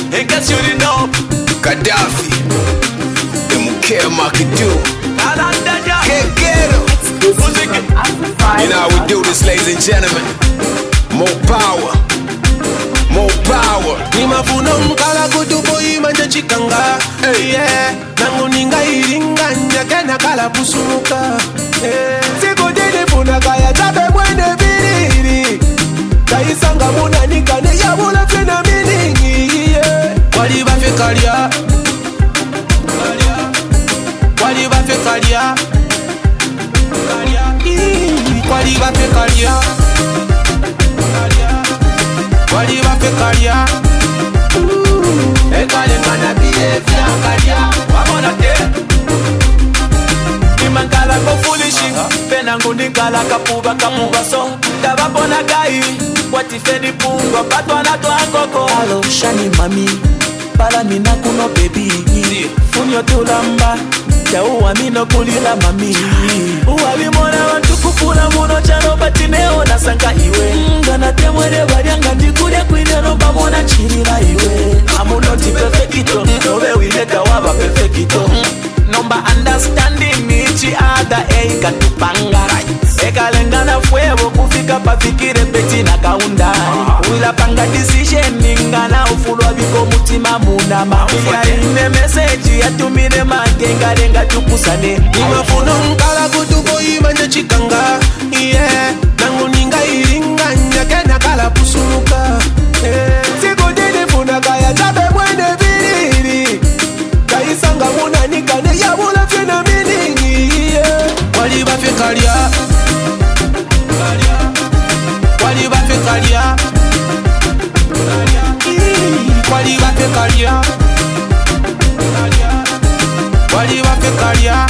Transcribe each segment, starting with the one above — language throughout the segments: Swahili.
in case you didn't know. Gaddafi, MK Makidu, Kekero. You know how we do this, ladies and gentlemen. More power, more power. Ni mafuno mkala kutupo imanje chikanga. Yeah, nangu ninga iringa nyakena kala pusumuka. Siku dini funa kaya tabe mwene biriri. Kaisanga muna nikane ya mula fina miningi. Wali bafe kalia, wali bafe kalia, wali bafe kalia, wali bafe kalia. Ekale mana biye fia kalia, wamona te. Nimangala ko foolishi, penangu nikala kapuba so. Tabapona gai, watifeni pungo patwa na twangoko. Hello shani mami, pala mina kuno baby. Funyo tulamba, chauwa mino kulila mami. Uwali mona wantu kufula muno chano batineo na sanka iwe. Ngana temwele barianga ndikude kwinero bamona chirila iwe. Amunoti perfecto, nowe wileta waba perfecto. Nomba understanding each other eka tupanga. Eka lengana fuego kufika pafikire peti na kaunda. Wila panga decision ningana ufulwa biko mutima muna mafia. Ine message ya tumine magenga lenga tukusane. Nimafuno mkala kutupo imanje chikanga. Yeah, nangu ninga iringa nyakena kala pusumuka. Siku dini funa kaya tabe mwene biriri. Kaisanga muna nikane ya mula fina miningi. Wali bafe kalia, wali bafe kalia, wali bafe kalia, wali bafe kalia.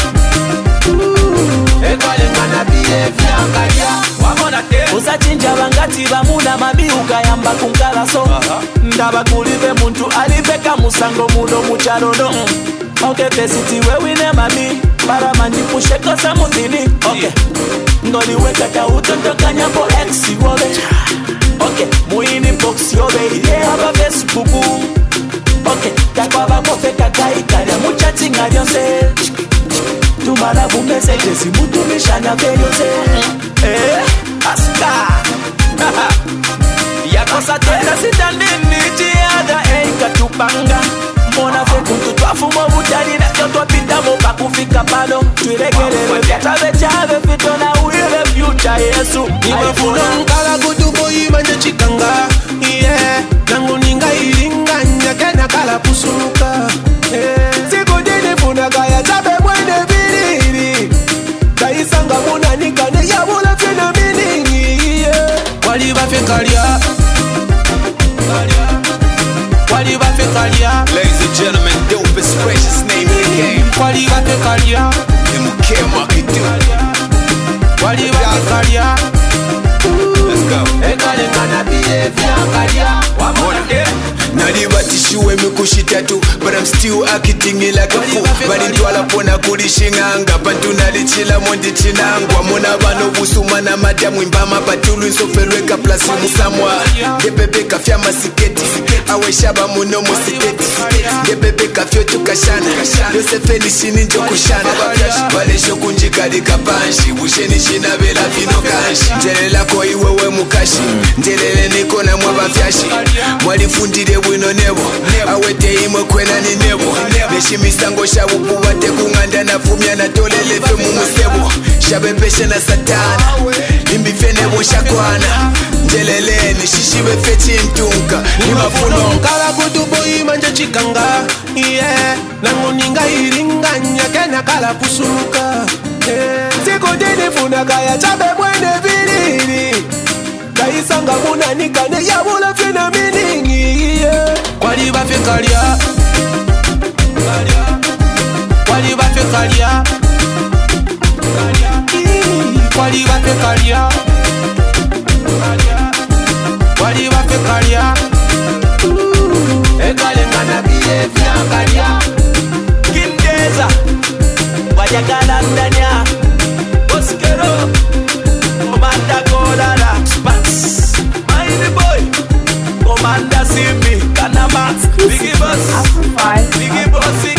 Ekale mana biye fia kalia, wamona te. Usachinja bangati bamuna mami ukayamba kunkala so. Ndaba kulibe muntu alibeka musango muno mucharono. Okay, pesiti wewine mami, para manjipushe kosa mutini. Okay, ngoli weka ta utoto kanyambo exi wobe. Okay, muini box yobe ide haba Facebook. Okay, takwa bako feka kaikari mucha tinga yonse. Tumalabu messages mutumisha na veriose. Aska yakosa tena sitandini chiada eka tupanga. Mona fe kuntu twafumo butali na kyotwa pitamo pakufika palo. Tuiregelele vyatabe chave fito na uile future Yesu. Nimafuno mkala kutupo imanje chikanga. Yeah, nangu ninga iringa nyakena kala pusumuka. Siku dini funa kaya tabe mwene biriri. Kaisanga muna nikane ya mula fina miningi. Wali bafe kalia, wali bafe kalia. Ladies and gentlemen, dopest, freshest name in the game. Wali bafe kalia, MK Makidu. wali bafe kalia. Let's go. Ekale mana biye fia kalia, wamona te. Nalibatishiwe mikushi tatu, but I'm still acting like a fool. Balintwala pona kulishinganga, bantu nalichila mondi chinangwa. Mona bano busuma na madamu imbama batulu insofelweka plasi musamwa. Gebebe kafya masiketi, awe shaba muno musiketi. Gebebe kafyo tukashana, Yosefe nishini njo kushana. Wale shoku njikali kapanshi, busheni shina bela vino kanshi. Njelela ko iwewe mukashi, njelele niko na mwaba fyashi. Mwali fundire bwino nebo, awete imwe kwena ni nebo. Neshimisango shabupu wate kunganda na fumya na tolele fe mumusebo. Shabepeshe na satana, imbi fe nebo shakwana. Njelele nishishibe fe chintunka. Nimafuno mkala kutupo imanje chikanga. Yeah, nangu ninga iringa nyakena kala pusumuka. Siku dini funa kaya chabe mwene biriri. Kaisanga muna nikane ya mula fina miningi. Wali bafe kalia, wali bafe kalia, wali bafe kalia, wali bafe kalia. Ekale mana biye fia kalia. Kindeza wajagala ndanya. Oskero Komanda Golala Spats. Mighty boy Komanda Simbi Kana number. Biggie boss, biggie boss.